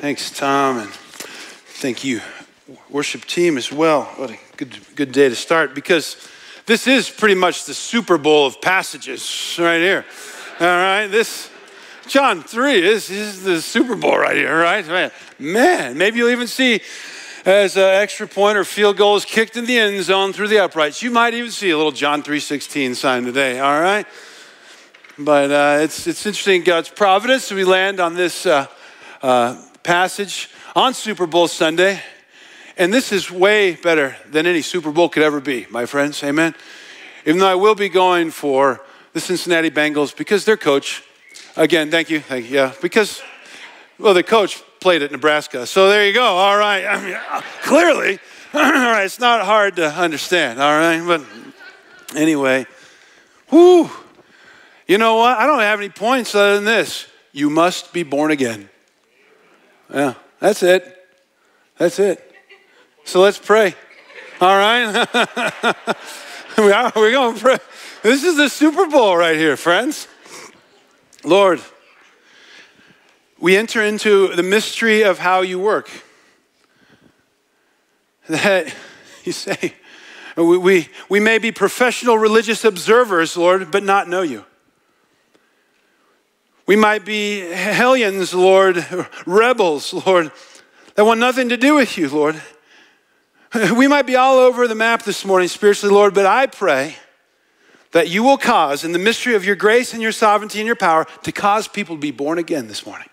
Thanks, Tom, and thank you, worship team, as well. What a good day to start, because this is pretty much the Super Bowl of passages right here. All right, this John 3 is the Super Bowl right here, right? Man, maybe you'll even see as an extra point or field goal is kicked in the end zone through the uprights. You might even see a little John 3:16 sign today, all right? But it's interesting, God's providence. We land on this passage on Super Bowl Sunday. And this is way better than any Super Bowl could ever be, my friends, amen? Even though I will be going for the Cincinnati Bengals because their coach, again, thank you, yeah, because, well, the coach played at Nebraska. So there you go, all right. I mean, clearly, all right, it's not hard to understand, all right? But anyway, whoo, you know what? I don't have any points other than this. You must be born again. Yeah, that's it. That's it. So let's pray. All right? We're going to pray. This is the Super Bowl right here, friends. Lord, we enter into the mystery of how you work. That you say, we may be professional religious observers, Lord, but not know you. We might be hellions, Lord, rebels, Lord, that want nothing to do with you, Lord. We might be all over the map this morning spiritually, Lord, but I pray that you will cause, in the mystery of your grace and your sovereignty and your power, to cause people to be born again this morning.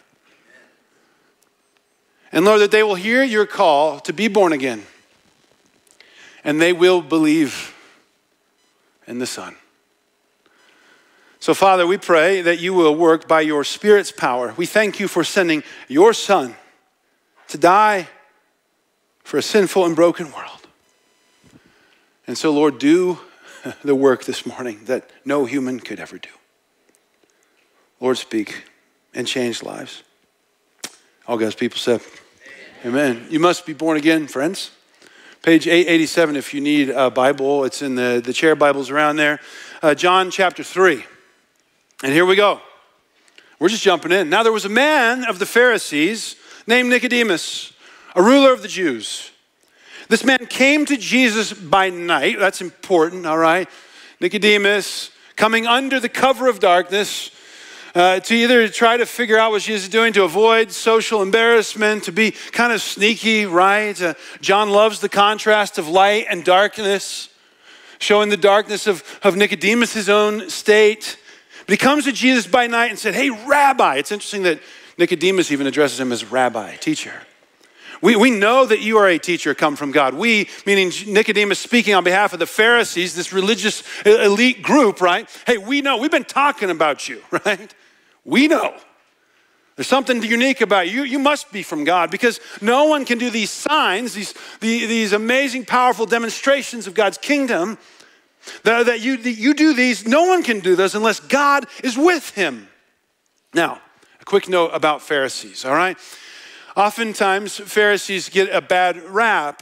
And Lord, that they will hear your call to be born again, and they will believe in the Son. So, Father, we pray that you will work by your Spirit's power. We thank you for sending your Son to die for a sinful and broken world. And so, Lord, do the work this morning that no human could ever do. Lord, speak and change lives. All God's people said, amen. You must be born again, friends. Page 887 if you need a Bible. It's in the chair Bibles around there. John chapter 3. And here we go. We're just jumping in. Now there was a man of the Pharisees named Nicodemus, a ruler of the Jews. This man came to Jesus by night. That's important, all right? Nicodemus coming under the cover of darkness to either try to figure out what Jesus is doing, to avoid social embarrassment, to be kind of sneaky, right? John loves the contrast of light and darkness, showing the darkness of Nicodemus' own state. But he comes to Jesus by night and said, hey, Rabbi. It's interesting that Nicodemus even addresses him as Rabbi, teacher. We know that you are a teacher come from God. We, meaning Nicodemus speaking on behalf of the Pharisees, this religious elite group, right? Hey, we know. We've been talking about you, right? We know. There's something unique about you. You must be from God, because no one can do these signs, these amazing, powerful demonstrations of God's kingdom. That you do these, no one can do those unless God is with him. Now, a quick note about Pharisees, all right? Oftentimes, Pharisees get a bad rap,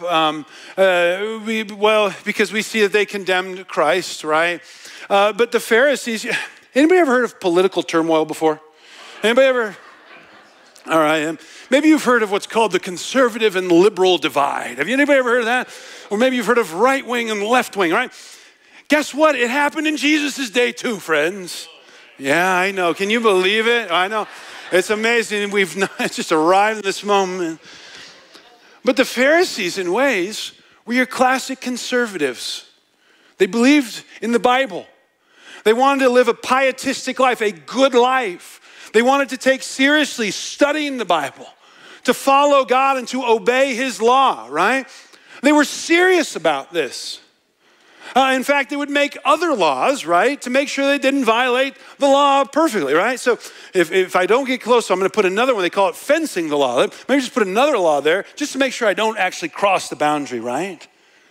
because we see that they condemned Christ, right? But the Pharisees, anybody ever heard of political turmoil before? Anybody ever? All right, maybe you've heard of what's called the conservative and liberal divide. Have anybody ever heard of that? Or maybe you've heard of right wing and left wing, right? Guess what? It happened in Jesus' day too, friends. Yeah, I know. Can you believe it? I know. It's amazing. We've just arrived at this moment. But the Pharisees, in ways, were your classic conservatives. They believed in the Bible. They wanted to live a pietistic life, a good life. They wanted to take seriously studying the Bible, to follow God and to obey his law, right? They were serious about this. In fact, they would make other laws, right, to make sure they didn't violate the law perfectly, right? So if I don't get close, so I'm going to put another one. They call it fencing the law. Maybe just put another law there just to make sure I don't actually cross the boundary, right?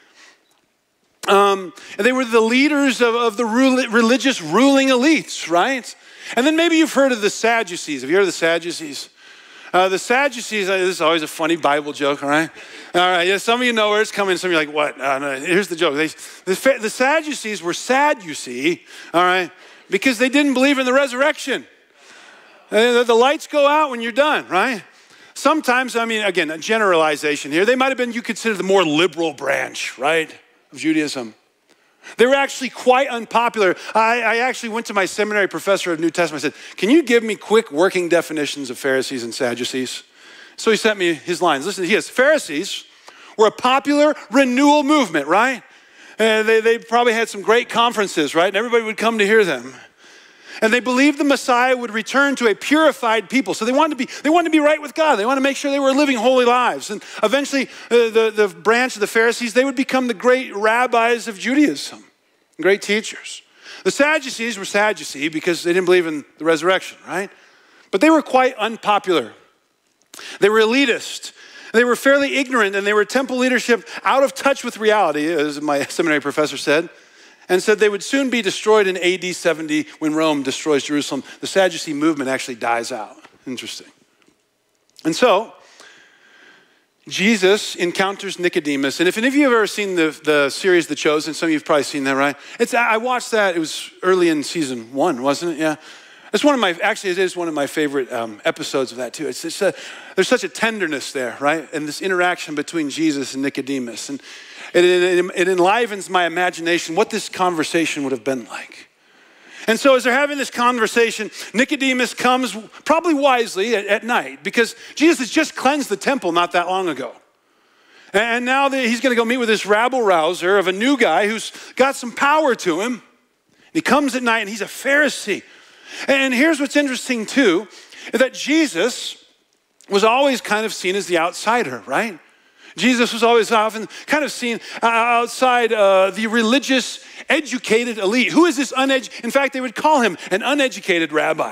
And they were the leaders of the religious ruling elites, right? And then maybe you've heard of the Sadducees. Have you heard of the Sadducees? The Sadducees, this is always a funny Bible joke, all right? All right, yeah, some of you know where it's coming. Some of you are like, what? No, here's the joke. The Sadducees were sad, you see, all right, because they didn't believe in the resurrection. The lights go out when you're done, right? sometimes, I mean, again, a generalization here, they might have been, you consider the more liberal branch, right, of Judaism. They were actually quite unpopular. I actually went to my seminary professor of New Testament. I said, can you give me quick working definitions of Pharisees and Sadducees? So he sent me his lines. Listen, Pharisees were a popular renewal movement, right? They probably had some great conferences, right? And everybody would come to hear them. And they believed the Messiah would return to a purified people. So they wanted to be right with God. They wanted to make sure they were living holy lives. And eventually, the branch of the Pharisees, they would become the great rabbis of Judaism, great teachers. The Sadducees were Sadducee because they didn't believe in the resurrection, right? But they were quite unpopular. They were elitist. They were fairly ignorant, and they were temple leadership out of touch with reality, as my seminary professor said, and said they would soon be destroyed in AD 70 when Rome destroys Jerusalem. The Sadducee movement actually dies out. Interesting. And so, Jesus encounters Nicodemus. And if any of you have ever seen the series The Chosen, some of you have probably seen that, right? I watched that. It was early in season 1, wasn't it? Yeah. It's it is one of my favorite episodes of that too. There's such a tenderness there, right? And this interaction between Jesus and Nicodemus. And it enlivens my imagination what this conversation would have been like. And so as they're having this conversation, Nicodemus comes probably wisely at night because Jesus has just cleansed the temple not that long ago. And now he's going to go meet with this rabble-rouser of a new guy who's got some power to him. He comes at night and he's a Pharisee. And here's what's interesting too, that Jesus was always kind of seen as the outsider, right? Jesus was always often kind of seen outside the religious, educated elite. Who is this in fact, they would call him an uneducated rabbi.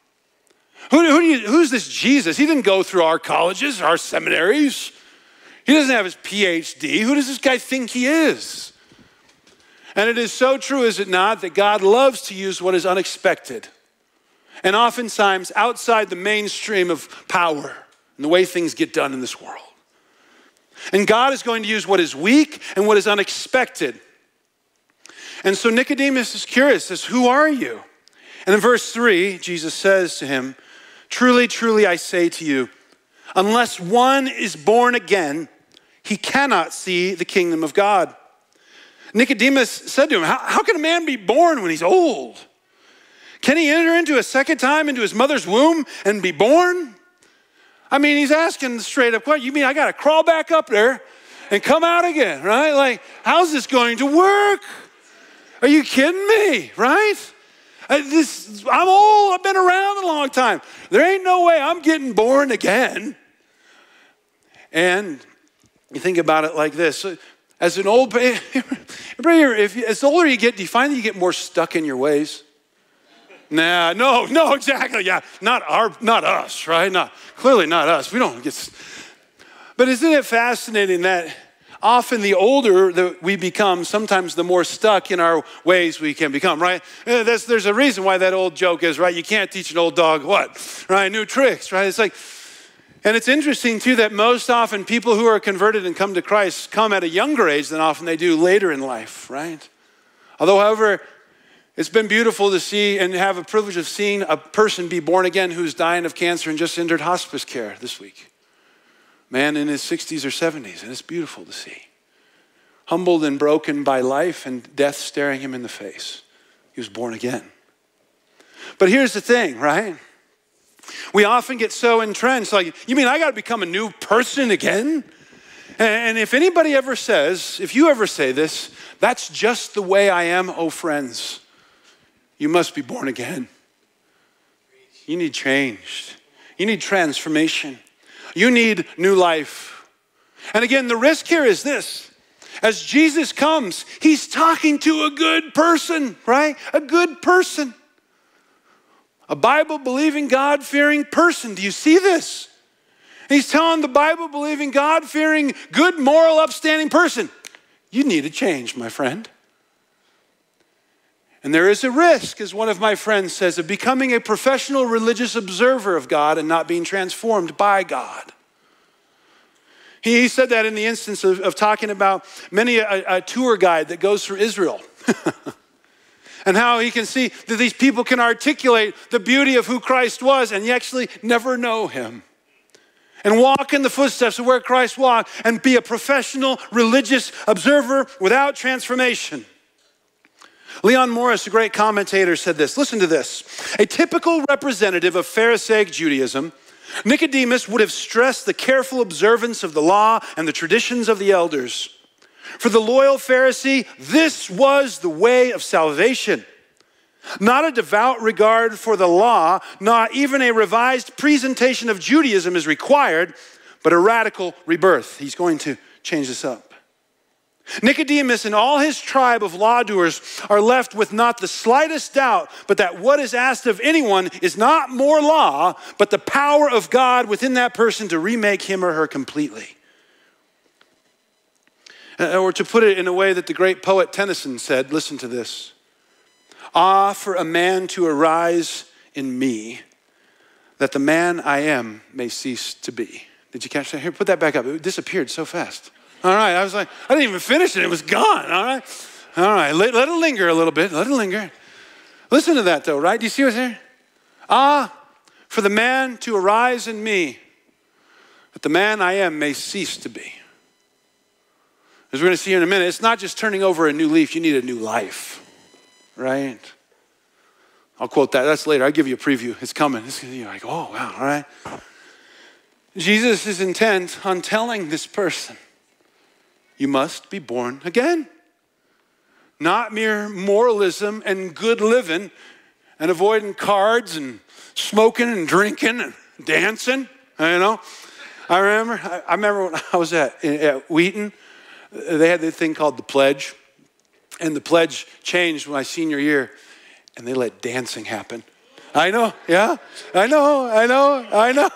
Who's this Jesus? He didn't go through our colleges, our seminaries. He doesn't have his PhD. Who does this guy think he is? And it is so true, is it not, that God loves to use what is unexpected and oftentimes outside the mainstream of power and the way things get done in this world. And God is going to use what is weak and what is unexpected. And so Nicodemus is curious, says, who are you? And in verse 3, Jesus says to him, truly, truly, I say to you, unless one is born again, he cannot see the kingdom of God. Nicodemus said to him, how can a man be born when he's old? Can he enter into a second time into his mother's womb and be born? I mean, he's asking straight up, what, you mean I got to crawl back up there and come out again, right? Like, how's this going to work? Are you kidding me, right? I'm old, I've been around a long time. There ain't no way I'm getting born again. And you think about it like this. As an old, as the older you get, do you find that you get more stuck in your ways? No, exactly, yeah. Not us, right? Clearly not us. We don't get, but isn't it fascinating that often the older that we become, sometimes the more stuck in our ways we can become, right? There's a reason why that old joke is, right? You can't teach an old dog what? Right? New tricks, right? It's like, and it's interesting too that most often people who are converted and come to Christ come at a younger age than often they do later in life, right? Although, however, it's been beautiful to see and have a privilege of seeing a person be born again who's dying of cancer and just entered hospice care this week. Man in his 60s or 70s, and it's beautiful to see. Humbled and broken by life and death staring him in the face. He was born again. But here's the thing, right? We often get so entrenched, like, you mean I got to become a new person again? And if anybody ever says, if you ever say this, that's just the way I am, oh friends, you must be born again. You need change. You need transformation. You need new life. And again, the risk here is this. As Jesus comes, he's talking to a good person, right? A good person. A Bible-believing, God-fearing person. Do you see this? He's telling the Bible-believing, God-fearing, good, moral, upstanding person, you need a change, my friend. And there is a risk, as one of my friends says, of becoming a professional religious observer of God and not being transformed by God. He said that in the instance of talking about many a tour guide that goes through Israel. And how he can see that these people can articulate the beauty of who Christ was and you actually never know him. and walk in the footsteps of where Christ walked and be a professional religious observer without transformation. Leon Morris, a great commentator, said this. Listen to this. A typical representative of Pharisaic Judaism, Nicodemus would have stressed the careful observance of the law and the traditions of the elders. For the loyal Pharisee, this was the way of salvation. Not a devout regard for the law, not even a revised presentation of Judaism is required, but a radical rebirth. He's going to change this up. Nicodemus and all his tribe of lawdoers are left with not the slightest doubt, but that what is asked of anyone is not more law, but the power of God within that person to remake him or her completely. Or to put it in a way that the great poet Tennyson said, listen to this. Ah, for a man to arise in me, that the man I am may cease to be. Did you catch that? Here, put that back up. It disappeared so fast. All right, I was like, I didn't even finish it. It was gone, all right. Let it linger a little bit. Let it linger. Listen to that though, right? Do you see what's here? Ah, for the man to arise in me, that the man I am may cease to be. As we're going to see here in a minute, it's not just turning over a new leaf. You need a new life. Right? I'll quote that. That's later. I'll give you a preview. It's coming. You're like, oh, wow, all right. Jesus is intent on telling this person, you must be born again. Not mere moralism and good living and avoiding cards and smoking and drinking and dancing, you know. I remember when I was at Wheaton, they had this thing called the Pledge. And the pledge changed my senior year, and they let dancing happen. I know, yeah, I know.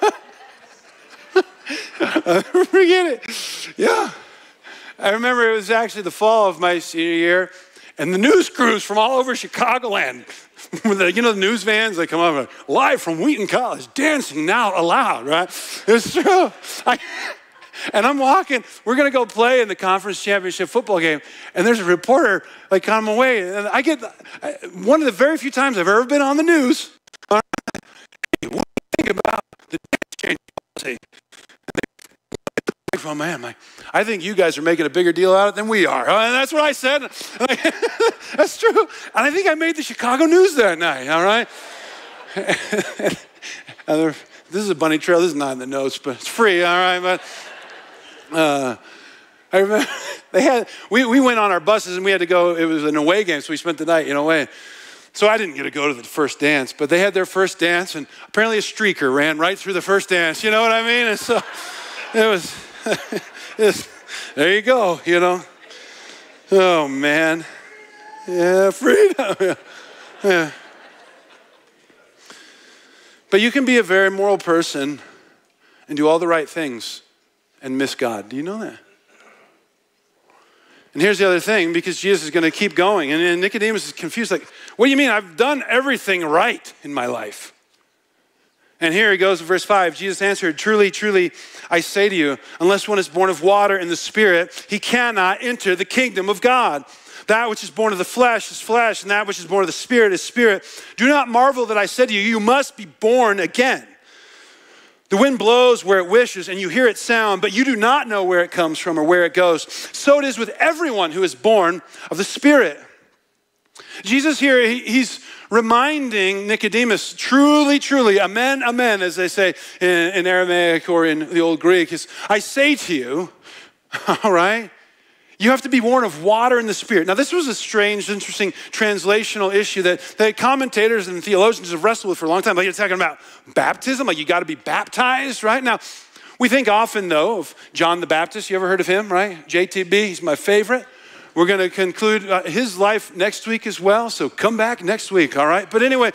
Forget it, yeah. I remember it was actually the fall of my senior year, and the news crews from all over Chicagoland, the news vans, they come up live from Wheaton College, dancing now allowed, right? It's true. And I'm walking, we're going to go play in the conference championship football game. And there's a reporter like on my way. And I get one of the very few times I've ever been on the news. Hey, what do you think about the change policy? From man, I think you guys are making a bigger deal out of it than we are. And that's what I said. That's true. And I think I made the Chicago news that night, all right? This is a bunny trail. This is not in the notes, but it's free, all right? But I remember we went on our buses and we had to go, it was an away game, so we spent the night in away. So I didn't get to go to the first dance, but they had their first dance and apparently a streaker ran right through the first dance, you know what I mean? And so it was, there you go, you know. Oh man, yeah, freedom, yeah. But you can be a very moral person and do all the right things and miss God. Do you know that? And here's the other thing, because Jesus is going to keep going. And Nicodemus is confused, like, what do you mean? I've done everything right in my life. And here he goes in verse 5. Jesus answered, truly, truly, I say to you, unless one is born of water and the Spirit, he cannot enter the kingdom of God. That which is born of the flesh is flesh, and that which is born of the Spirit is spirit. Do not marvel that I said to you, you must be born again. The wind blows where it wishes, and you hear its sound, but you do not know where it comes from or where it goes. So it is with everyone who is born of the Spirit. Jesus here, he's reminding Nicodemus, truly, truly, amen, amen, as they say in Aramaic or in the Old Greek, is I say to you, all right, you have to be born of water and the Spirit. Now, this was a strange, interesting translational issue that commentators and theologians have wrestled with for a long time. Like, you're talking about baptism, like you got to be baptized, right? Now, we think often, though, of John the Baptist. You ever heard of him, right? JTB, he's my favorite. We're going to conclude his life next week as well, so come back next week, all right? But anyway,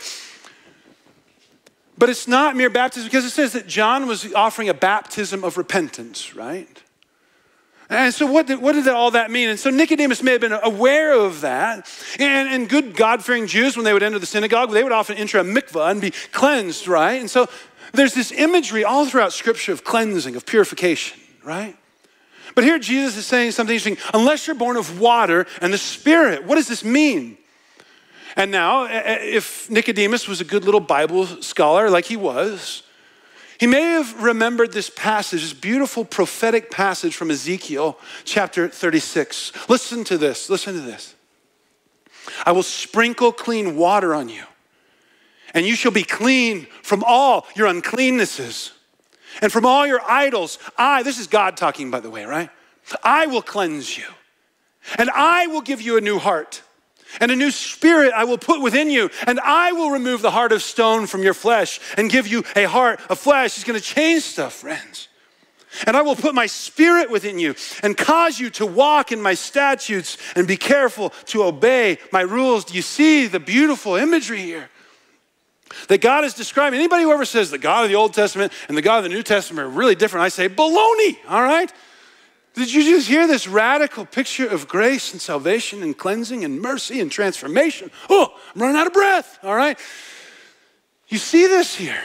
but it's not mere baptism, because it says that John was offering a baptism of repentance, right? And so what did all that mean? And so Nicodemus may have been aware of that. And good God-fearing Jews, when they would enter the synagogue, they would often enter a mikvah and be cleansed, right? And so there's this imagery all throughout Scripture of cleansing, of purification, right? But here Jesus is saying something interesting. Unless you're born of water and the Spirit, what does this mean? And now, if Nicodemus was a good little Bible scholar like he was, He may have remembered this passage, this beautiful prophetic passage from Ezekiel chapter 36. Listen to this, listen to this. I will sprinkle clean water on you, and you shall be clean from all your uncleannesses and from all your idols. This is God talking, by the way, right? I will cleanse you, and I will give you a new heart. And a new spirit I will put within you, and I will remove the heart of stone from your flesh and give you a heart of flesh. He's going to change stuff, friends. And I will put my spirit within you and cause you to walk in my statutes and be careful to obey my rules. Do you see the beautiful imagery here? That God is describing. Anybody who ever says the God of the Old Testament and the God of the New Testament are really different, I say baloney, all right? Did you just hear this radical picture of grace and salvation and cleansing and mercy and transformation? Oh, I'm running out of breath, all right? You see this here.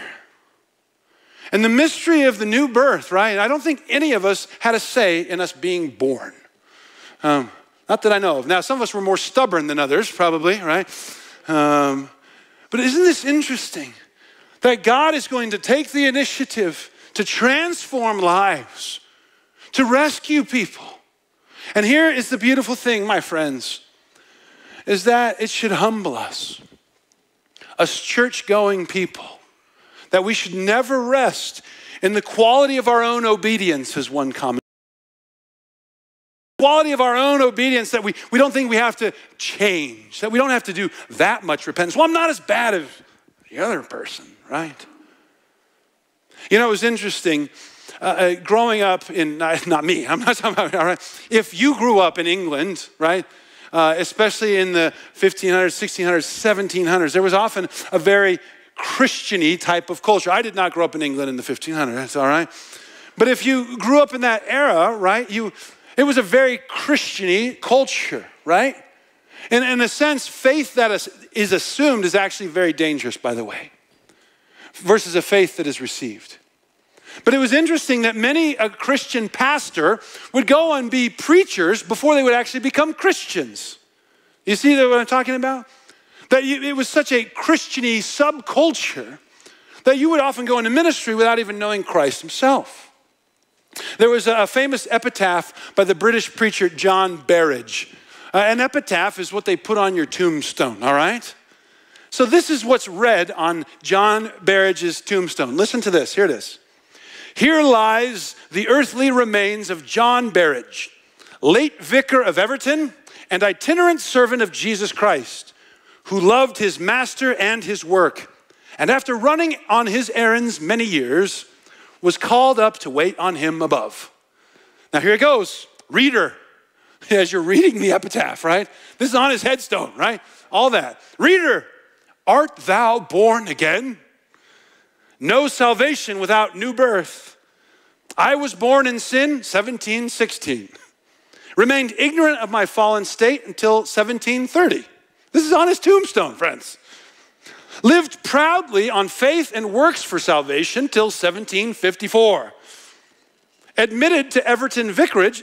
And the mystery of the new birth, right? I don't think any of us had a say in us being born. Not that I know of. Now, some of us were more stubborn than others, probably, right? But isn't this interesting? That God is going to take the initiative to transform lives, to rescue people. And here is the beautiful thing, my friends, is that it should humble us church-going people, that we should never rest in the quality of our own obedience, as one comment. Quality of our own obedience, that we don't think we have to change, that we don't have to do that much repentance. Well, I'm not as bad as the other person, right? You know, it was interesting. Growing up in, not me, I'm not talking about, all right? If you grew up in England, right, especially in the 1500s, 1600s, 1700s, there was often a very Christian-y type of culture. I did not grow up in England in the 1500s, all right? But if you grew up in that era, right, it was a very Christian-y culture, right? And in a sense, faith that is assumed is actually very dangerous, by the way, versus a faith that is received. But it was interesting that many a Christian pastor would go and be preachers before they would actually become Christians. You see what I'm talking about? That it was such a Christian-y subculture that you would often go into ministry without even knowing Christ himself. There was a famous epitaph by the British preacher John Berridge. An epitaph is what they put on your tombstone, all right? So this is what's read on John Berridge's tombstone. Listen to this, here it is. Here lies the earthly remains of John Berridge, late vicar of Everton and itinerant servant of Jesus Christ, who loved his master and his work, and after running on his errands many years, was called up to wait on him above. Now here it goes, reader, as you're reading the epitaph, right? This is on his headstone, right? All that. Reader, art thou born again? No salvation without new birth. I was born in sin, 1716. Remained ignorant of my fallen state until 1730. This is on his tombstone, friends. Lived proudly on faith and works for salvation till 1754. Admitted to Everton Vicarage,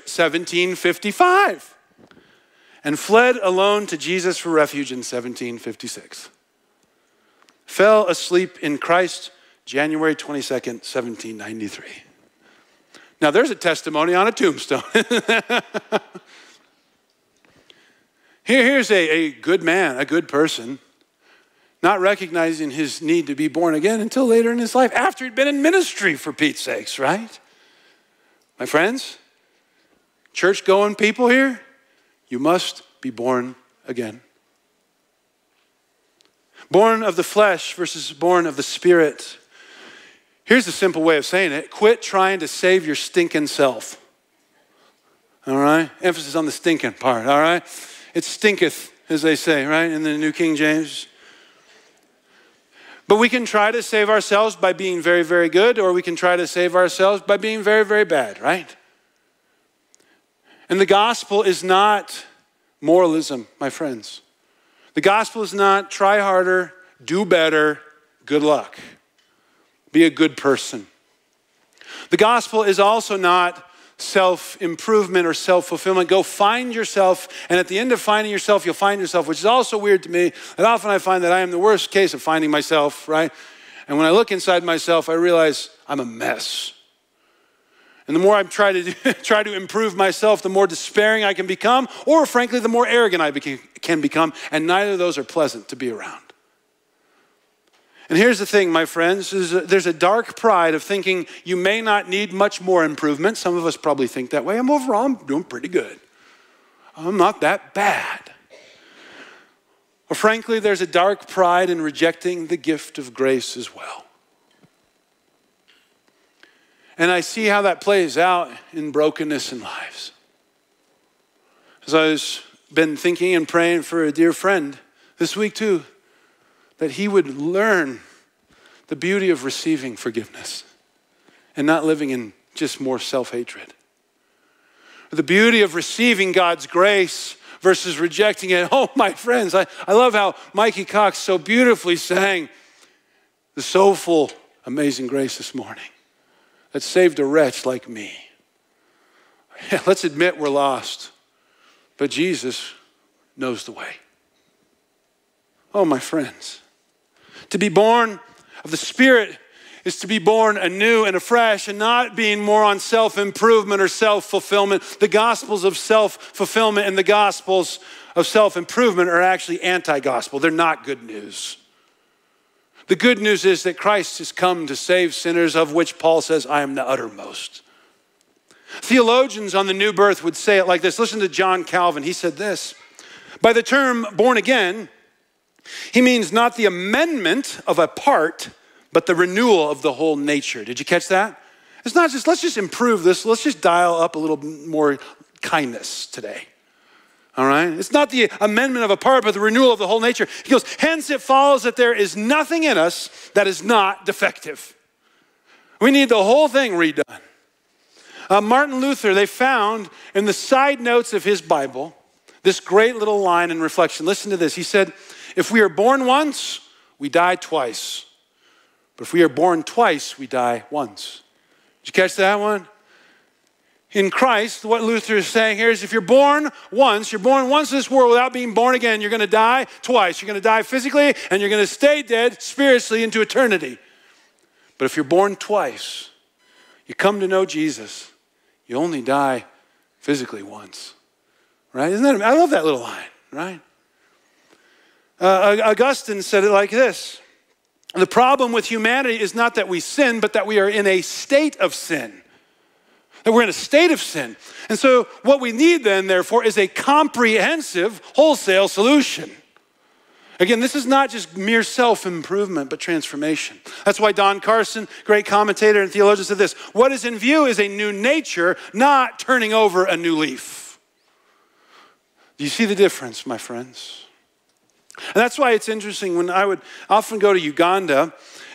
1755. And fled alone to Jesus for refuge in 1756. Fell asleep in Christ, January 22nd, 1793. Now there's a testimony on a tombstone. Here's a good man, a good person, not recognizing his need to be born again until later in his life, after he'd been in ministry, for Pete's sakes, right? My friends, church-going people here, you must be born again. Born of the flesh versus born of the Spirit. Here's a simple way of saying it. Quit trying to save your stinking self. All right? Emphasis on the stinking part, all right? It stinketh, as they say, right, in the New King James. But we can try to save ourselves by being very, very good, or we can try to save ourselves by being very, very bad, right? And the gospel is not moralism, my friends. The gospel is not try harder, do better, good luck. Be a good person. The gospel is also not self-improvement or self-fulfillment. Go find yourself, and at the end of finding yourself, you'll find yourself, which is also weird to me. And often I find that I am the worst case of finding myself, right? And when I look inside myself, I realize I'm a mess. And the more I try to improve myself, the more despairing I can become, or frankly, the more arrogant I can become, and neither of those are pleasant to be around. And here's the thing, my friends, there's a dark pride of thinking you may not need much more improvement. Some of us probably think that way. I'm doing pretty good. I'm not that bad. Or frankly, there's a dark pride in rejecting the gift of grace as well. And I see how that plays out in brokenness in lives. As I've been thinking and praying for a dear friend this week too, that he would learn the beauty of receiving forgiveness and not living in just more self-hatred. The beauty of receiving God's grace versus rejecting it. Oh, my friends, I love how Mikey Cox so beautifully sang the soulful, amazing grace this morning that saved a wretch like me. Yeah, let's admit we're lost, but Jesus knows the way. Oh, my friends, to be born of the Spirit is to be born anew and afresh and not being more on self-improvement or self-fulfillment. The gospels of self-fulfillment and the gospels of self-improvement are actually anti-gospel. They're not good news. The good news is that Christ has come to save sinners, of which Paul says, I am the uttermost. Theologians on the new birth would say it like this. Listen to John Calvin. He said this: by the term born again, he means not the amendment of a part, but the renewal of the whole nature. Did you catch that? It's not just, let's just improve this. Let's just dial up a little more kindness today. All right? It's not the amendment of a part, but the renewal of the whole nature. He goes, hence it follows that there is nothing in us that is not defective. We need the whole thing redone. Martin Luther, they found in the side notes of his Bible, this great little line in reflection. Listen to this. He said, if we are born once, we die twice. But if we are born twice, we die once. Did you catch that one? In Christ, what Luther is saying here is if you're born once in this world without being born again, you're going to die twice. You're going to die physically and you're going to stay dead spiritually into eternity. But if you're born twice, you come to know Jesus, you only die physically once. Right? Isn't that, I love that little line, right? Augustine said it like this: the problem with humanity is not that we sin, but that we are in a state of sin. That we're in a state of sin. And so what we need then, therefore, is a comprehensive, wholesale solution. Again, this is not just mere self-improvement, but transformation. That's why Don Carson, great commentator and theologian, said this: what is in view is a new nature, not turning over a new leaf. Do you see the difference, my friends? And that's why it's interesting when I would often go to Uganda.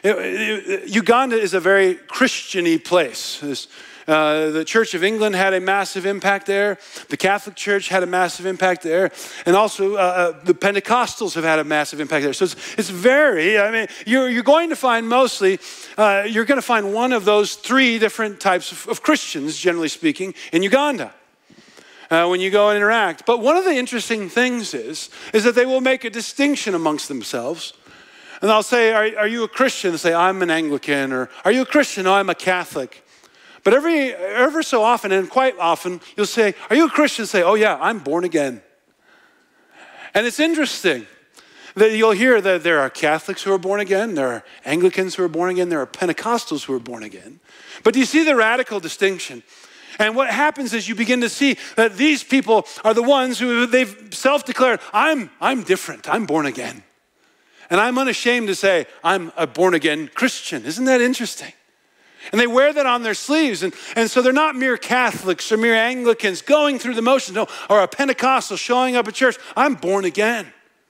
Uganda is a very Christian-y place. The Church of England had a massive impact there. The Catholic Church had a massive impact there. And also the Pentecostals have had a massive impact there. So it's very, I mean, you're going to find mostly, you're going to find one of those three different types of Christians, generally speaking, in Uganda. When you go and interact. But one of the interesting things is that they will make a distinction amongst themselves. And I'll say, are you a Christian? They'll say, I'm an Anglican. Or are you a Christian? No, I'm a Catholic. But ever so often, and quite often, you'll say, are you a Christian? Say, oh yeah, I'm born again. And it's interesting that you'll hear that there are Catholics who are born again, there are Anglicans who are born again, there are Pentecostals who are born again. But do you see the radical distinction? And what happens is you begin to see that these people are the ones who they've self-declared, I'm different, I'm born again. And I'm unashamed to say, I'm a born again Christian. Isn't that interesting? And they wear that on their sleeves. And so they're not mere Catholics or mere Anglicans going through the motions, no, or a Pentecostal showing up at church. I'm born again.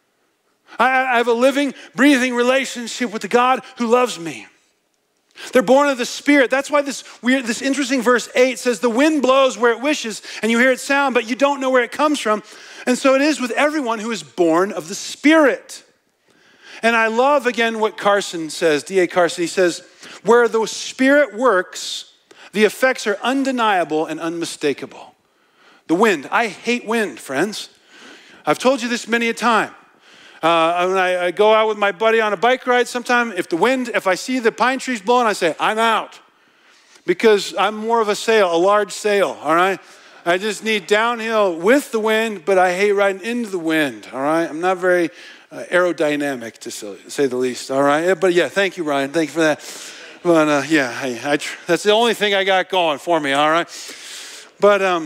I have a living, breathing relationship with the God who loves me. They're born of the Spirit. That's why this interesting verse 8 says, the wind blows where it wishes and you hear its sound, but you don't know where it comes from. And so it is with everyone who is born of the Spirit. And I love, again, what Carson says, D.A. Carson. He says, where the Spirit works, the effects are undeniable and unmistakable. The wind. I hate wind, friends. I've told you this many a time. When I go out with my buddy on a bike ride sometime, if I see the pine trees blowing, I say, I'm out. Because I'm more of a large sail, all right? I just need downhill with the wind, but I hate riding into the wind, all right? I'm not very aerodynamic, to say the least, all right? But yeah, thank you, Ryan. Thank you for that. But that's the only thing I got going for me, all right? But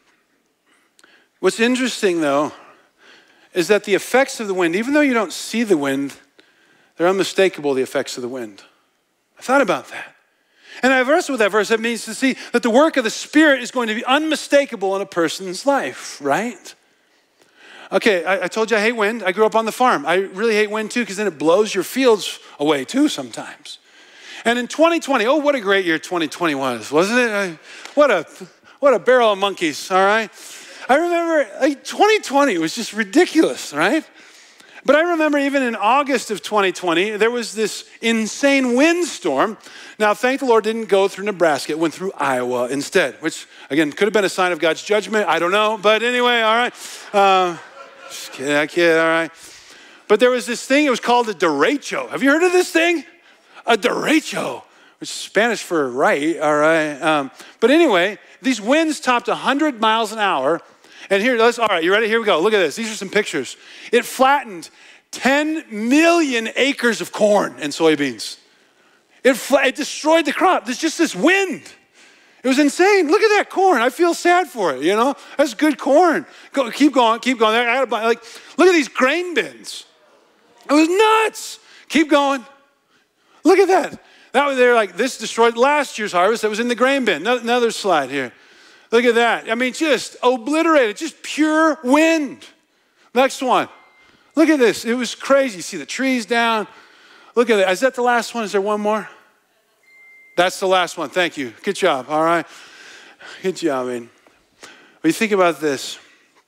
what's interesting, though, is that the effects of the wind, even though you don't see the wind, they're unmistakable, the effects of the wind. I thought about that. And I versed with that verse. That means to see that the work of the Spirit is going to be unmistakable in a person's life, right? Okay, I told you I hate wind. I grew up on the farm. I really hate wind too, because then it blows your fields away too sometimes. And in 2020, oh, what a great year 2020 was, wasn't it? What a barrel of monkeys, all right? I remember 2020 was just ridiculous, right? But I remember even in August of 2020, there was this insane windstorm. Now, thank the Lord, didn't go through Nebraska. It went through Iowa instead, which, again, could have been a sign of God's judgment. I don't know. But anyway, all right. Just kidding, all right. But there was this thing. It was called a derecho. Have you heard of this thing? A derecho, which is Spanish for right, all right. But anyway, these winds topped 100 miles an hour. And all right, you ready? Here we go. Look at this. These are some pictures. It flattened 10 million acres of corn and soybeans. It destroyed the crop. There's just this wind. It was insane. Look at that corn. I feel sad for it, you know? That's good corn. Keep going. I gotta buy, look at these grain bins. It was nuts. Keep going. Look at that. This destroyed last year's harvest that was in the grain bin. Another slide here. Look at that. I mean, just obliterated, just pure wind. Next one. Look at this. It was crazy. See the trees down. Look at it. Is that the last one? Is there one more? That's the last one. Thank you. Good job. All right. Good job, man. When you think about this,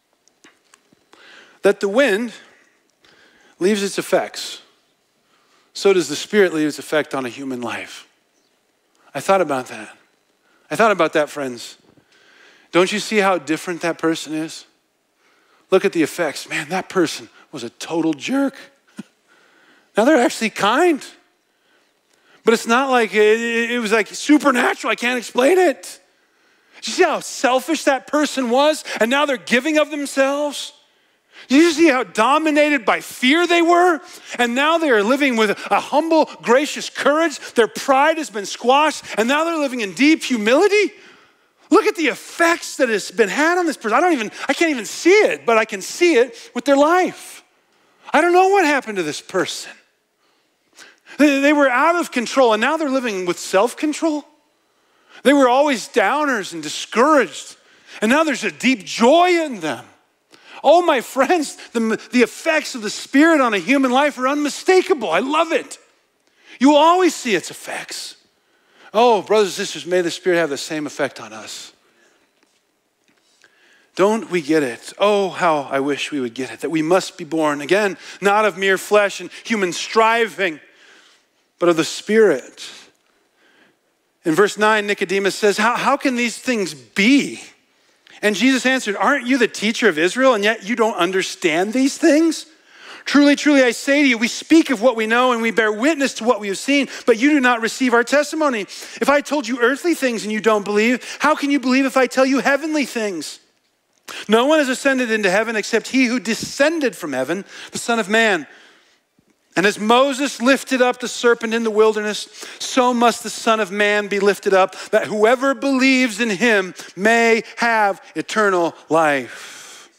that the wind leaves its effects, so does the Spirit leave its effect on a human life. I thought about that, friends. Don't you see how different that person is? Look at the effects. Man, that person was a total jerk. Now they're actually kind. But it's not like, it was like supernatural. I can't explain it. Do you see how selfish that person was? And now they're giving of themselves? Do you see how dominated by fear they were? And now they are living with a humble, gracious courage. Their pride has been squashed. And now they're living in deep humility. Look at the effects that has been had on this person. I can't even see it, but I can see it with their life. I don't know what happened to this person. They were out of control, and now they're living with self-control. They were always downers and discouraged, and now there's a deep joy in them. Oh, my friends, the effects of the Spirit on a human life are unmistakable. I love it. You will always see its effects. Oh, brothers and sisters, may the Spirit have the same effect on us. Don't we get it? Oh, how I wish we would get it, that we must be born again, not of mere flesh and human striving, but of the Spirit. In verse 9, Nicodemus says, how can these things be? And Jesus answered, aren't you the teacher of Israel, and yet you don't understand these things? Truly, truly, I say to you, we speak of what we know and we bear witness to what we have seen, but you do not receive our testimony. If I told you earthly things and you don't believe, how can you believe if I tell you heavenly things? No one has ascended into heaven except he who descended from heaven, the Son of Man. And as Moses lifted up the serpent in the wilderness, so must the Son of Man be lifted up, that whoever believes in him may have eternal life.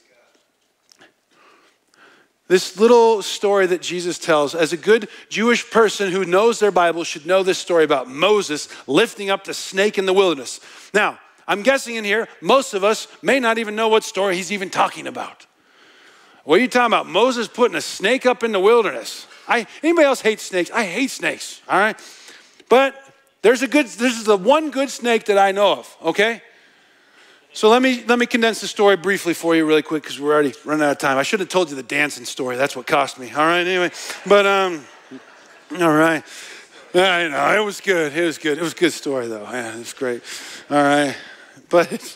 This little story that Jesus tells, as a good Jewish person who knows their Bible should know this story about Moses lifting up the snake in the wilderness. Now, I'm guessing in here, most of us may not even know what story he's even talking about. What are you talking about? Moses putting a snake up in the wilderness. Anybody else hate snakes? I hate snakes, all right? But this is the one good snake that I know of, okay? So let me condense the story briefly for you really quick because we're already running out of time. I should have told you the dancing story. That's what cost me. All right, anyway. But, all right. I know, it was good. It was good. It was a good story, though. Yeah, it was great. All right. But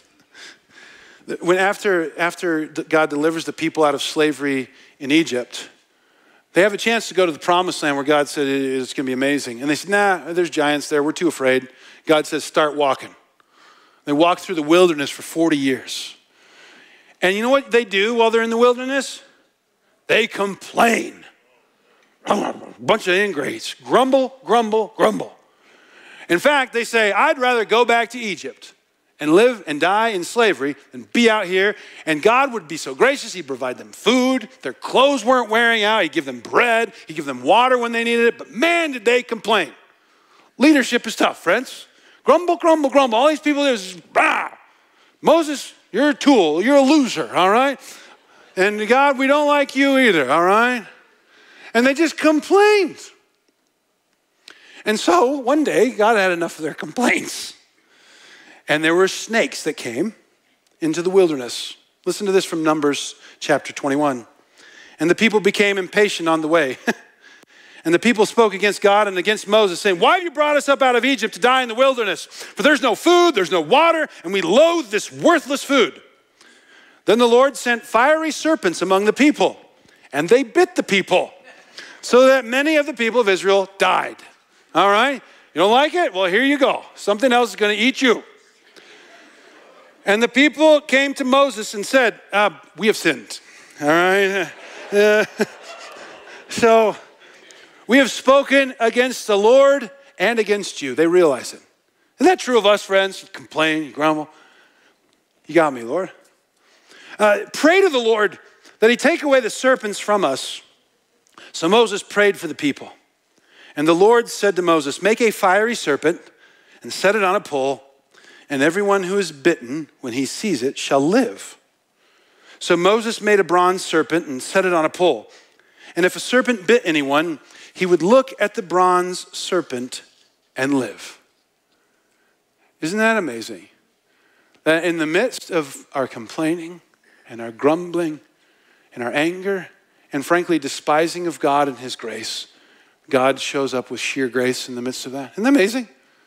when after God delivers the people out of slavery in Egypt, They have a chance to go to the promised land where God said it's going to be amazing. And they said, nah, there's giants there. We're too afraid. God says, start walking. They walk through the wilderness for 40 years. And you know what they do while they're in the wilderness? They complain. A bunch of ingrates. Grumble, grumble, grumble. In fact, they say, I'd rather go back to Egypt and live and die in slavery than be out here. And God would be so gracious. He'd provide them food. Their clothes weren't wearing out. He'd give them bread. He'd give them water when they needed it. But man, did they complain. Leadership is tough, friends. Grumble, grumble, grumble. All these people do is, bah! Moses, you're a tool. You're a loser, all right? And God, we don't like you either, all right? And they just complained. And so one day, God had enough of their complaints. And there were snakes that came into the wilderness. Listen to this from Numbers chapter 21. And the people became impatient on the way. And the people spoke against God and against Moses, saying, why have you brought us up out of Egypt to die in the wilderness? For there's no food, there's no water, and we loathe this worthless food. Then the Lord sent fiery serpents among the people, and they bit the people, so that many of the people of Israel died. All right? You don't like it? Well, here you go. Something else is going to eat you. And the people came to Moses and said, we have sinned. All right? So we have spoken against the Lord and against you. They realize it. Isn't that true of us, friends? You complain, you grumble. You got me, Lord. Pray to the Lord that he take away the serpents from us. So Moses prayed for the people. And the Lord said to Moses, make a fiery serpent and set it on a pole, and everyone who is bitten, when he sees it, shall live. So Moses made a bronze serpent and set it on a pole. And if a serpent bit anyone, he would look at the bronze serpent and live. Isn't that amazing? That in the midst of our complaining and our grumbling and our anger and frankly despising of God and his grace, God shows up with sheer grace in the midst of that. Isn't that amazing?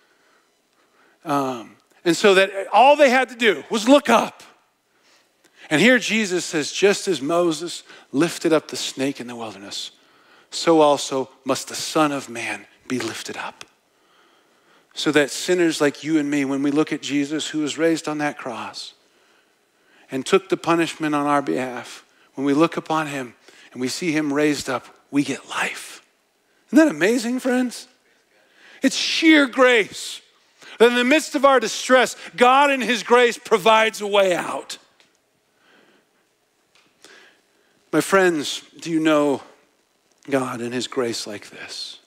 And so that all they had to do was look up. And here Jesus says, just as Moses lifted up the snake in the wilderness, so also must the Son of Man be lifted up. So that sinners like you and me, when we look at Jesus who was raised on that cross and took the punishment on our behalf, when we look upon him and we see him raised up, we get life. Isn't that amazing, friends? It's sheer grace. That in the midst of our distress, God in his grace provides a way out. My friends, do you know God in his grace like this?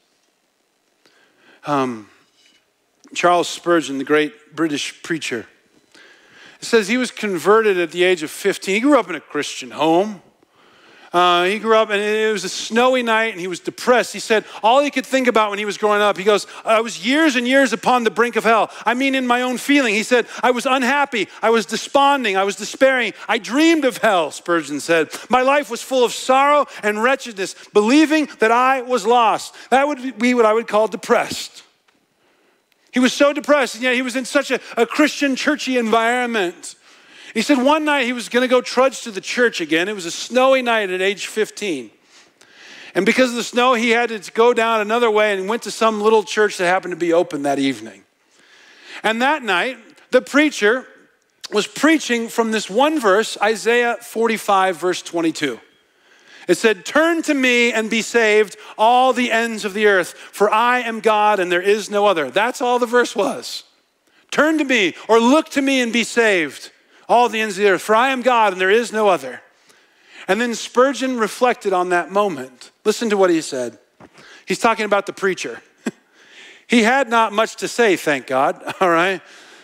Charles Spurgeon, the great British preacher, says he was converted at the age of 15. He grew up in a Christian home. He grew up and it was a snowy night and he was depressed. He said all he could think about when he was growing up, he goes, I was years and years upon the brink of hell. I mean, in my own feeling. He said, I was unhappy. I was desponding. I was despairing. I dreamed of hell, Spurgeon said. My life was full of sorrow and wretchedness, believing that I was lost. That would be what I would call depressed. He was so depressed, and yet he was in such a Christian, churchy environment. He said one night he was going to go trudge to the church again. It was a snowy night at age 15. And because of the snow, he had to go down another way and went to some little church that happened to be open that evening. And that night, the preacher was preaching from this one verse, Isaiah 45, verse 22. It said, turn to me and be saved, all the ends of the earth, for I am God and there is no other. That's all the verse was. Turn to me or look to me and be saved, all the ends of the earth, for I am God and there is no other. And then Spurgeon reflected on that moment. Listen to what he said. He's talking about the preacher. He had not much to say, thank God, all right?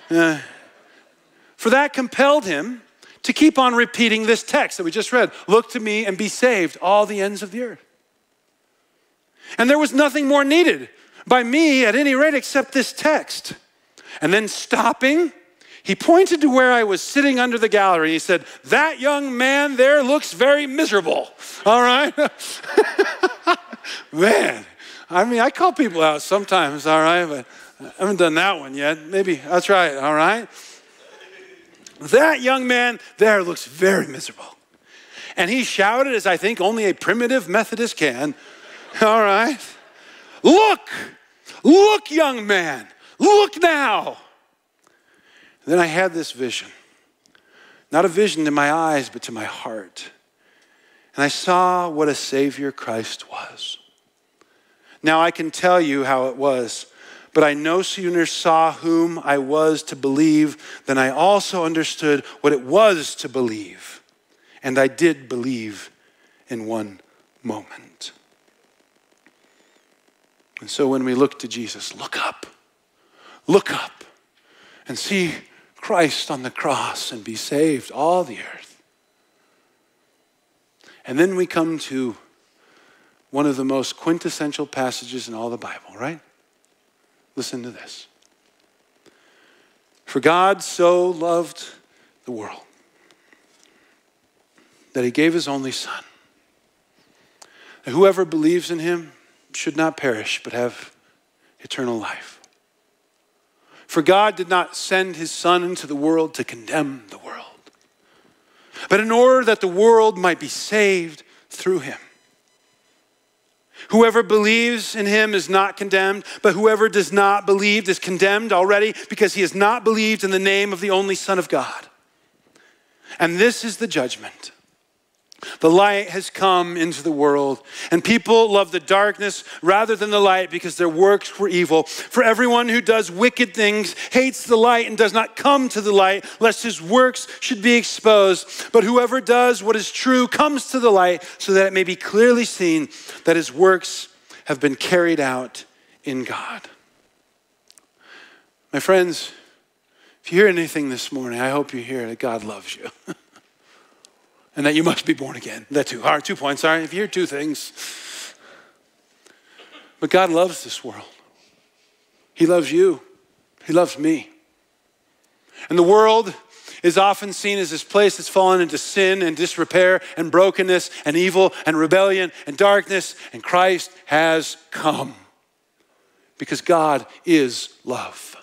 For that compelled him to keep on repeating this text that we just read. Look to me and be saved, all the ends of the earth. And there was nothing more needed by me at any rate except this text. And then stopping, he pointed to where I was sitting under the gallery. He said, that young man there looks very miserable, all right? Man, I mean, I call people out sometimes, all right? But I haven't done that one yet. Maybe I'll try it, all right? That young man there looks very miserable. And he shouted, as I think only a primitive Methodist can, All right. Look, young man, look now. And then I had this vision. Not a vision to my eyes, but to my heart. And I saw what a Savior Christ was. Now I can tell you how it was, but I no sooner saw whom I was to believe than I also understood what it was to believe. And I did believe in one moment. And so when we look to Jesus, look up and see Christ on the cross and be saved, all the earth. And then we come to one of the most quintessential passages in all the Bible, right? Listen to this. For God so loved the world that he gave his only Son, that whoever believes in him should not perish but have eternal life. For God did not send his Son into the world to condemn the world, but in order that the world might be saved through him. Whoever believes in him is not condemned, but whoever does not believe is condemned already because he has not believed in the name of the only Son of God. And this is the judgment. The light has come into the world, and people love the darkness rather than the light because their works were evil. For everyone who does wicked things hates the light and does not come to the light, lest his works should be exposed. But whoever does what is true comes to the light, so that it may be clearly seen that his works have been carried out in God. My friends, if you hear anything this morning, I hope you hear that God loves you. And that you must be born again. That too. All right, 2 points. Sorry, if you hear two things. But God loves this world. He loves you. He loves me. And the world is often seen as this place that's fallen into sin and disrepair and brokenness and evil and rebellion and darkness. And Christ has come because God is love.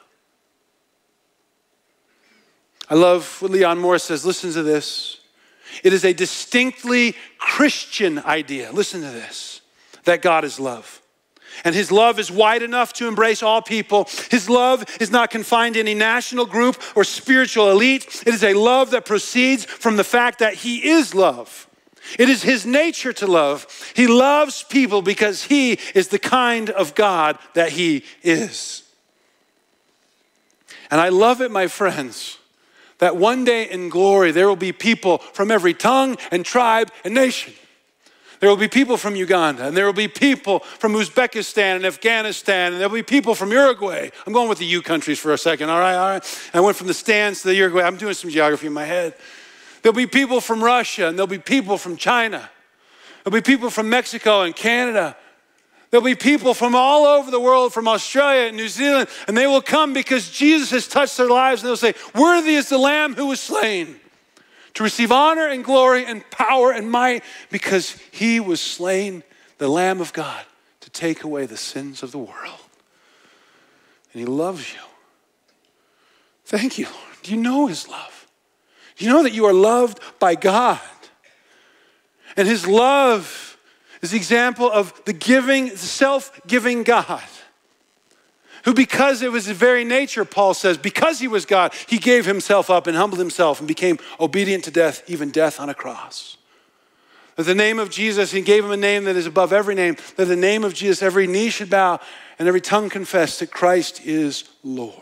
I love what Leon Morris says. Listen to this. It is a distinctly Christian idea, listen to this, that God is love. And his love is wide enough to embrace all people. His love is not confined to any national group or spiritual elite. It is a love that proceeds from the fact that he is love. It is his nature to love. He loves people because he is the kind of God that he is. And I love it, my friends, that one day in glory, there will be people from every tongue and tribe and nation. There will be people from Uganda, and there will be people from Uzbekistan and Afghanistan, and there will be people from Uruguay. I'm going with the U countries for a second, all right? I went from the stands to the Uruguay. I'm doing some geography in my head. There'll be people from Russia, and there'll be people from China. There'll be people from Mexico and Canada. There'll be people from all over the world, from Australia and New Zealand, and they will come because Jesus has touched their lives, and they'll say, worthy is the Lamb who was slain to receive honor and glory and power and might because he was slain, the Lamb of God, to take away the sins of the world. And he loves you. Thank you, Lord. Do you know his love? Do you know that you are loved by God? And his love is the example of the giving, self-giving God, who because it was his very nature, Paul says, because he was God, he gave himself up and humbled himself and became obedient to death, even death on a cross. That the name of Jesus, he gave him a name that is above every name, that the name of Jesus, every knee should bow and every tongue confess that Christ is Lord.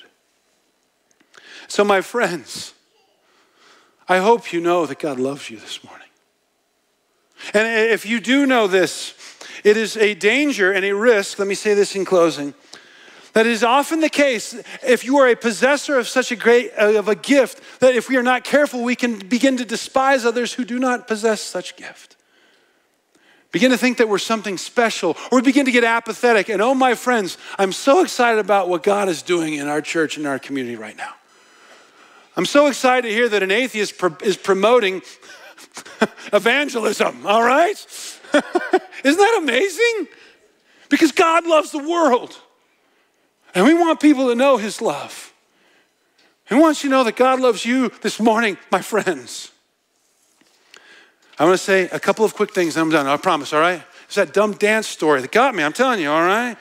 So my friends, I hope you know that God loves you this morning. And if you do know this, it is a danger and a risk, let me say this in closing, that is often the case if you are a possessor of such a gift, that if we are not careful, we can begin to despise others who do not possess such gift. Begin to think that we're something special, or we begin to get apathetic. And oh, my friends, I'm so excited about what God is doing in our church and our community right now. I'm so excited to hear that an atheist is promoting evangelism, all right? Isn't that amazing? Because God loves the world. And we want people to know his love. He wants you to know that God loves you this morning, my friends. I want to say a couple of quick things and I'm done, I promise, all right? It's that dumb dance story that got me, I'm telling you, all right?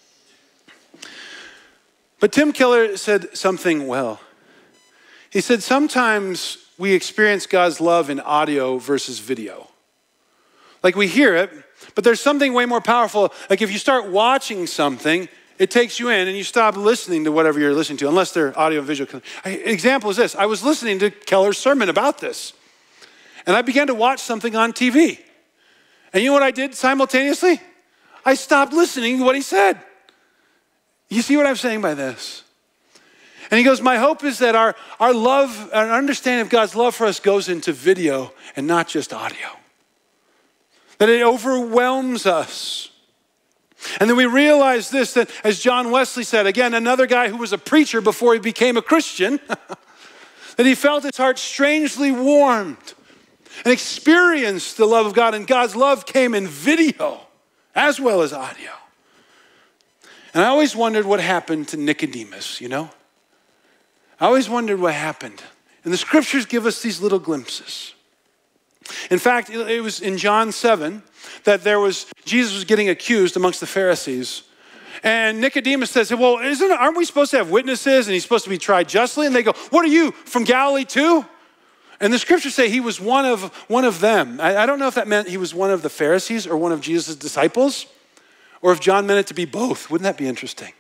But Tim Keller said something well. He said, sometimes we experience God's love in audio versus video. Like we hear it, but there's something way more powerful. Like if you start watching something, it takes you in and you stop listening to whatever you're listening to, unless they're audio and visual. Example is this. I was listening to Keller's sermon about this, and I began to watch something on TV. And you know what I did simultaneously? I stopped listening to what he said. You see what I'm saying by this? And he goes, my hope is that our love, our understanding of God's love for us goes into video and not just audio. That it overwhelms us. And then we realize this, that as John Wesley said, again, another guy who was a preacher before he became a Christian, that he felt his heart strangely warmed and experienced the love of God. And God's love came in video as well as audio. And I always wondered what happened to Nicodemus, you know? I always wondered what happened. And the scriptures give us these little glimpses. In fact, it was in John 7 that Jesus was getting accused amongst the Pharisees. And Nicodemus says, well, aren't we supposed to have witnesses and he's supposed to be tried justly? And they go, what are you, from Galilee too? And the scriptures say he was one of them. I don't know if that meant he was one of the Pharisees or one of Jesus' disciples, or if John meant it to be both. Wouldn't that be interesting?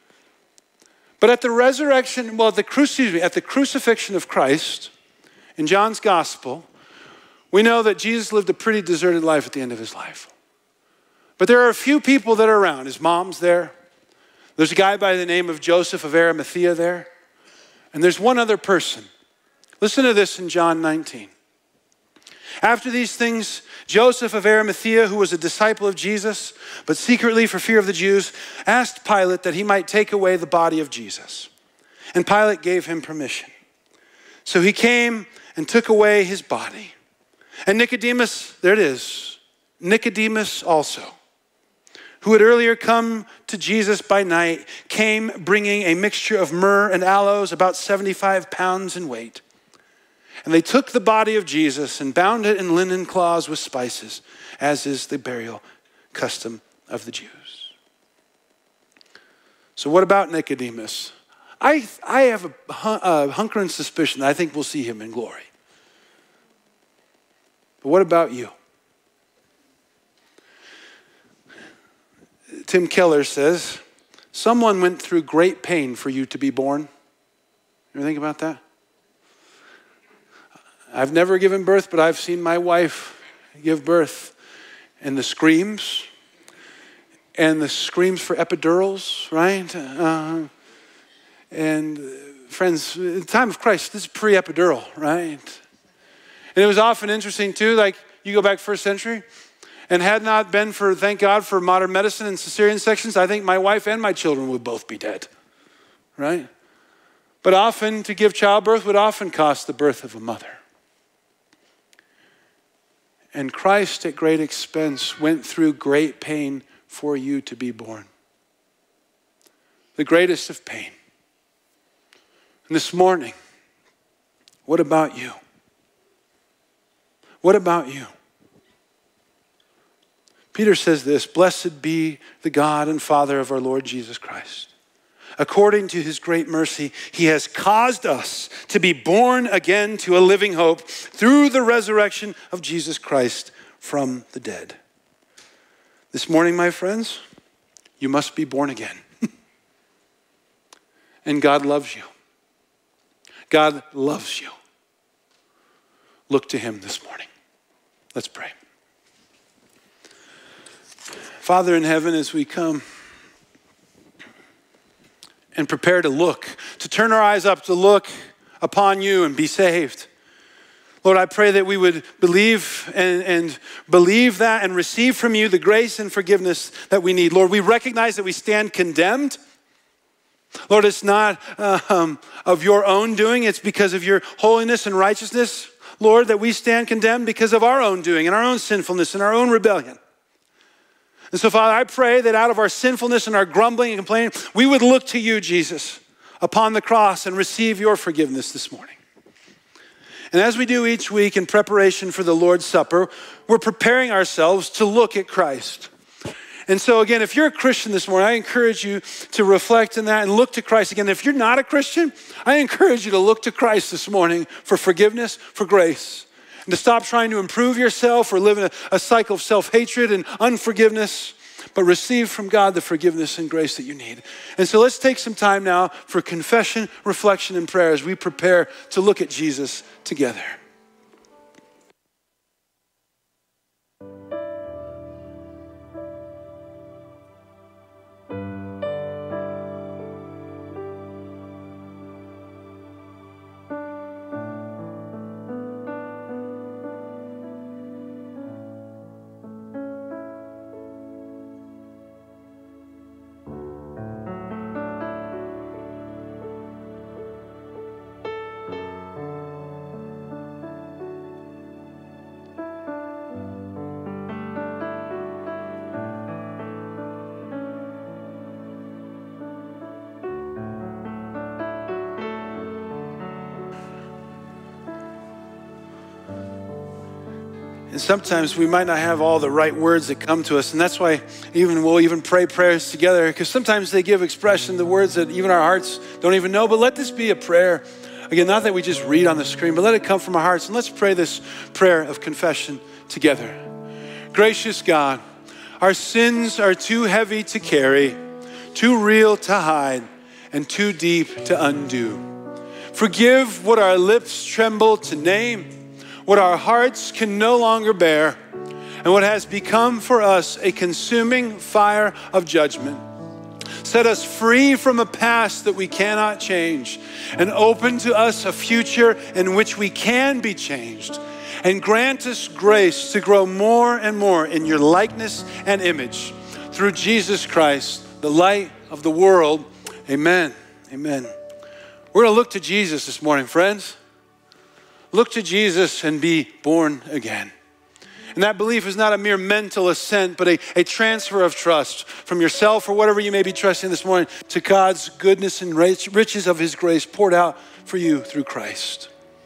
But at the resurrection, at the crucifixion of Christ, in John's gospel, we know that Jesus lived a pretty deserted life at the end of his life. But there are a few people that are around. His mom's there. There's a guy by the name of Joseph of Arimathea there. And there's one other person. Listen to this in John 19. After these things, Joseph of Arimathea, who was a disciple of Jesus, but secretly for fear of the Jews, asked Pilate that he might take away the body of Jesus. And Pilate gave him permission. So he came and took away his body. And Nicodemus, there it is, Nicodemus also, who had earlier come to Jesus by night, came bringing a mixture of myrrh and aloes, about 75 pounds in weight. And they took the body of Jesus and bound it in linen cloths with spices, as is the burial custom of the Jews. So what about Nicodemus? I have a hunkering suspicion that I think we'll see him in glory. But what about you? Tim Keller says, someone went through great pain for you to be born. You ever think about that? I've never given birth, but I've seen my wife give birth. And the screams for epidurals, right? And friends, in the time of Christ, this is pre-epidural, right? And it was often interesting too, like you go back first century, and had not been for, thank God, for modern medicine and cesarean sections, I think my wife and my children would both be dead, right? But often to give childbirth would often cost the birth of a mother. And Christ at great expense went through great pain for you to be born. The greatest of pain. And this morning, what about you? What about you? Peter says this, blessed be the God and Father of our Lord Jesus Christ. According to his great mercy, he has caused us to be born again to a living hope through the resurrection of Jesus Christ from the dead. This morning, my friends, you must be born again. And God loves you. God loves you. Look to him this morning. Let's pray. Father in heaven, as we come and prepare to look, to turn our eyes up, to look upon you and be saved. Lord, I pray that we would believe and believe that and receive from you the grace and forgiveness that we need. Lord, we recognize that we stand condemned. Lord, it's not of your own doing. It's because of your holiness and righteousness, Lord, that we stand condemned because of our own doing and our own sinfulness and our own rebellion. And so, Father, I pray that out of our sinfulness and our grumbling and complaining, we would look to you, Jesus, upon the cross and receive your forgiveness this morning. And as we do each week in preparation for the Lord's Supper, we're preparing ourselves to look at Christ. And so again, if you're a Christian this morning, I encourage you to reflect on that and look to Christ. Again, if you're not a Christian, I encourage you to look to Christ this morning for forgiveness, for grace, and to stop trying to improve yourself or live in a cycle of self-hatred and unforgiveness, but receive from God the forgiveness and grace that you need. And so let's take some time now for confession, reflection, and prayer as we prepare to look at Jesus together. And sometimes we might not have all the right words that come to us. And that's why we'll even pray prayers together, because sometimes they give expression to words that even our hearts don't even know. But let this be a prayer. Again, not that we just read on the screen, but let it come from our hearts. And let's pray this prayer of confession together. Gracious God, our sins are too heavy to carry, too real to hide, and too deep to undo. Forgive what our lips tremble to name, what our hearts can no longer bear, and what has become for us a consuming fire of judgment. Set us free from a past that we cannot change, and open to us a future in which we can be changed. And grant us grace to grow more and more in your likeness and image. Through Jesus Christ, the light of the world. Amen. Amen. We're going to look to Jesus this morning, friends. Look to Jesus and be born again. And that belief is not a mere mental assent, but a transfer of trust from yourself or whatever you may be trusting this morning to God's goodness and riches of his grace poured out for you through Christ.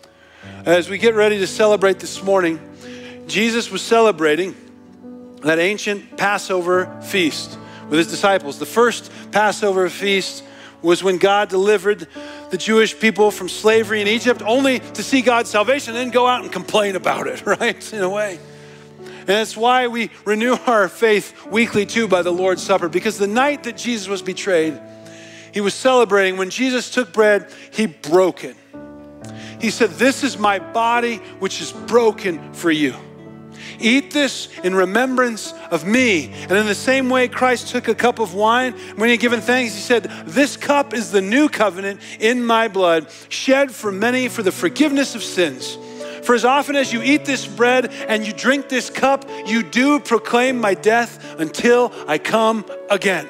As we get ready to celebrate this morning, Jesus was celebrating that ancient Passover feast with his disciples. The first Passover feast was when God delivered the Jewish people from slavery in Egypt, only to see God's salvation and then go out and complain about it, right? In a way. And that's why we renew our faith weekly too by the Lord's Supper, because the night that Jesus was betrayed, he was celebrating. When Jesus took bread, he broke it. He said, "This is my body, which is broken for you. Eat this in remembrance of me." And in the same way, Christ took a cup of wine. When he had given thanks, he said, "This cup is the new covenant in my blood, shed for many for the forgiveness of sins. For as often as you eat this bread and you drink this cup, you do proclaim my death until I come again."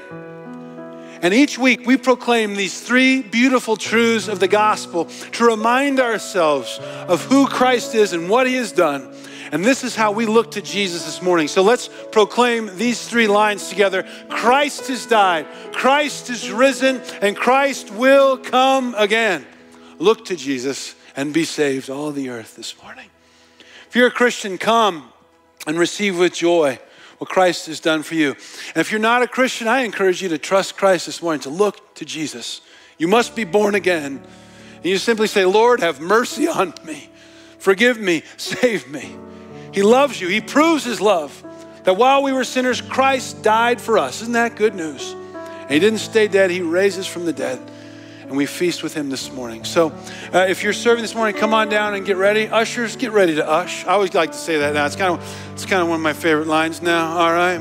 And each week we proclaim these three beautiful truths of the gospel to remind ourselves of who Christ is and what he has done. And this is how we look to Jesus this morning. So let's proclaim these three lines together. Christ has died, Christ is risen, and Christ will come again. Look to Jesus and be saved, all the earth this morning. If you're a Christian, come and receive with joy what Christ has done for you. And if you're not a Christian, I encourage you to trust Christ this morning, to look to Jesus. You must be born again. And you simply say, "Lord, have mercy on me. Forgive me, save me." He loves you. He proves his love. That while we were sinners, Christ died for us. Isn't that good news? And he didn't stay dead. He raises from the dead. And we feast with him this morning. So if you're serving this morning, come on down and get ready. Ushers, get ready to ush. I always like to say that now. It's kind of one of my favorite lines now, all right?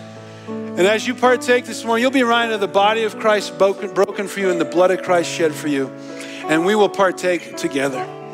And as you partake this morning, you'll be reminded of the body of Christ broken for you and the blood of Christ shed for you. And we will partake together.